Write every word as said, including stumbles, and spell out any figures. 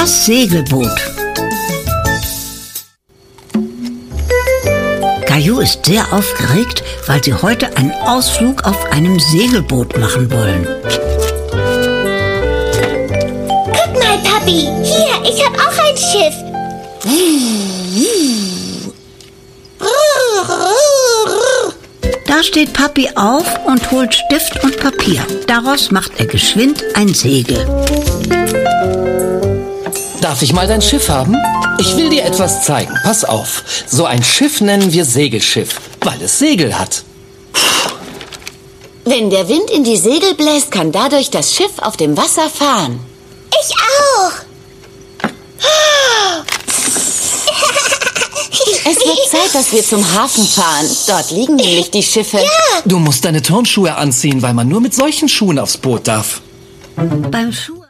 Das Segelboot. Caillou ist sehr aufgeregt, weil sie heute einen Ausflug auf einem Segelboot machen wollen. Guck mal, Papi. Hier, ich habe auch ein Schiff. Da steht Papi auf und holt Stift und Papier. Daraus macht er geschwind ein Segel. Darf ich mal dein Schiff haben? Ich will dir etwas zeigen. Pass auf. So ein Schiff nennen wir Segelschiff, weil es Segel hat. Wenn der Wind in die Segel bläst, kann dadurch das Schiff auf dem Wasser fahren. Ich auch. Es wird Zeit, dass wir zum Hafen fahren. Dort liegen nämlich die Schiffe. Du musst deine Turnschuhe anziehen, weil man nur mit solchen Schuhen aufs Boot darf. Beim Schuh